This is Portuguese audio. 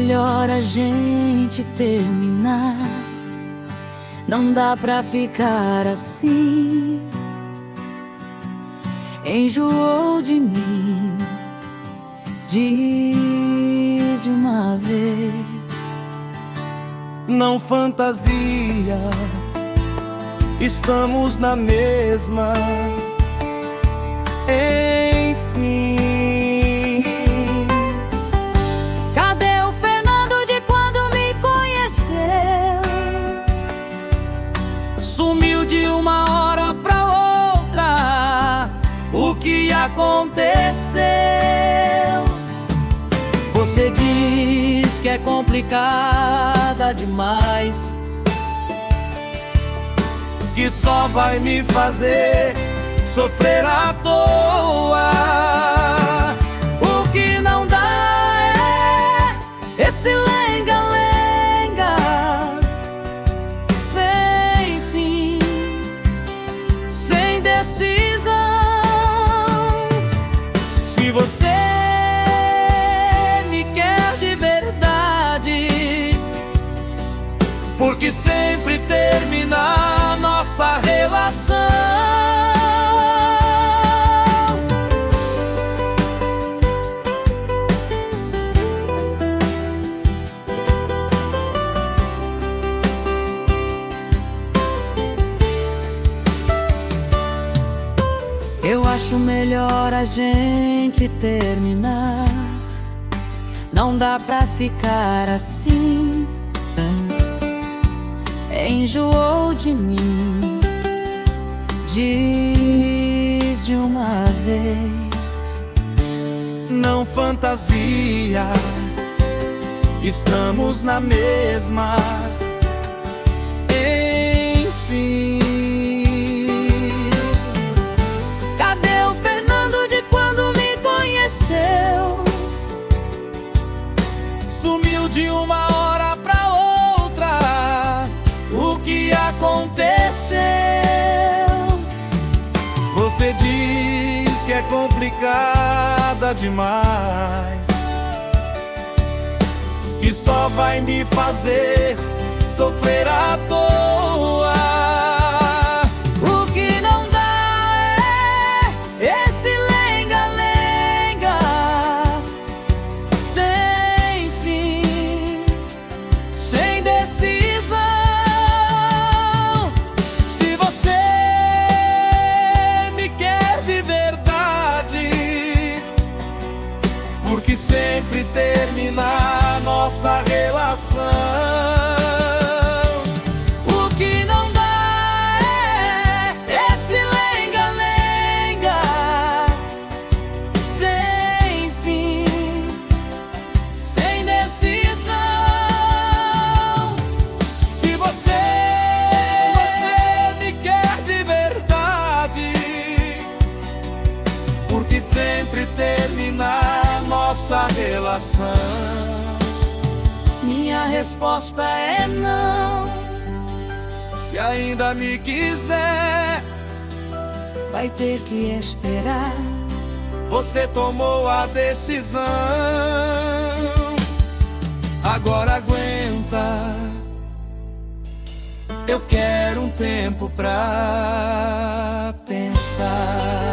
melhor a gente terminar. Não dá pra ficar assim. Enjoou de mim, diz de uma vez. Não fantasia, estamos na mesma. Enfim, cadê o Fernando de quando me conheceu? sumiu de uma hora pra outra. O que aconteceu? Você diz que é complicada demais, que só vai me fazer sofrer à toa. o que não dá é esse lenga-lenga sem fim, sem decisão. Se você Me quer de verdade, porque sempre termina nossa relação. eu acho melhor a gente terminar. Não dá pra ficar assim. Enjoou de mim, diz de uma vez. Não fantasia, estamos na mesma. Enfim, Cadê o Fernando de quando me conheceu? sumiu de uma hora pra outra. O que aconteceu? Você diz que é complicada demais, que só vai me fazer sofrer à toa. O que não dá é esse lenga-lenga sem fim, sem decisão. Se você me quer de verdade, porque sempre termina nossa relação. O que não dá é esse lenga-lenga sem fim, sem decisão. Se você me quer de verdade, porque sempre termina nossa relação. Minha resposta é não. Se ainda me quiser, Vai ter que esperar. você tomou a decisão. Agora aguenta, eu quero um tempo pra pensar.